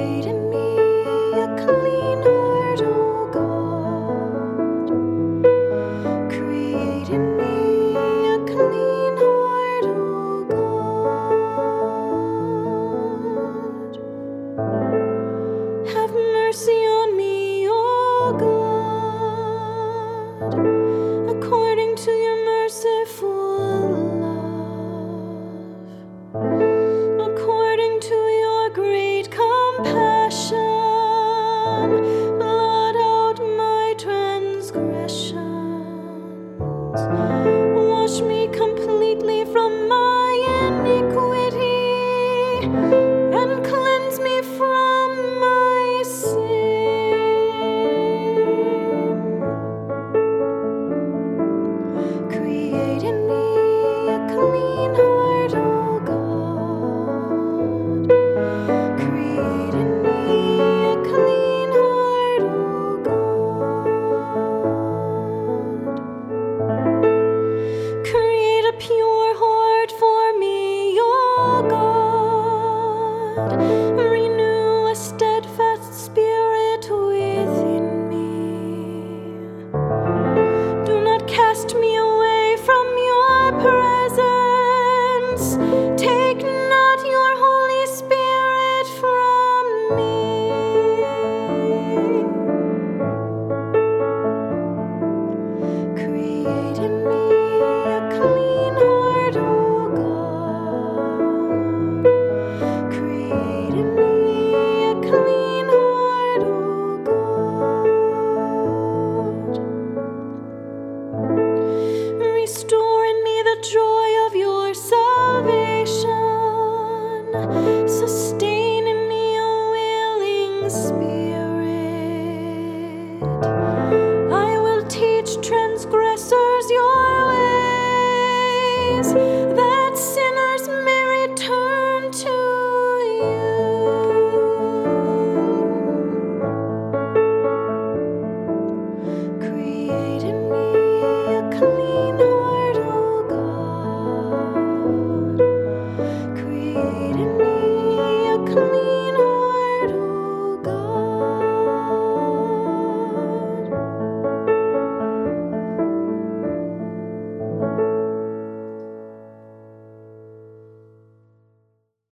Create in me a clean heart, O God. Create in me a clean heart, O God. Have mercy on me, O God, according to your merciful love, according to your great compassion. Blot out my transgressions. Wash me completely from my iniquity and cleanse me from my sin. Create in me a clean heart, O God. Create in me a clean heart, O God. Create a pure heart for me, O God. Renew a steadfast spirit within me. Do not cast me away from your presence. Take not your Holy Spirit from me. Create in me a clean heart, O God. Create in me a clean heart, O God. Restore in me the joy of your salvation. Sustain in me a willing spirit. I will teach transgressors your ways, that sinners may return to you. Create in me a clean heart, O God. Create in me a clean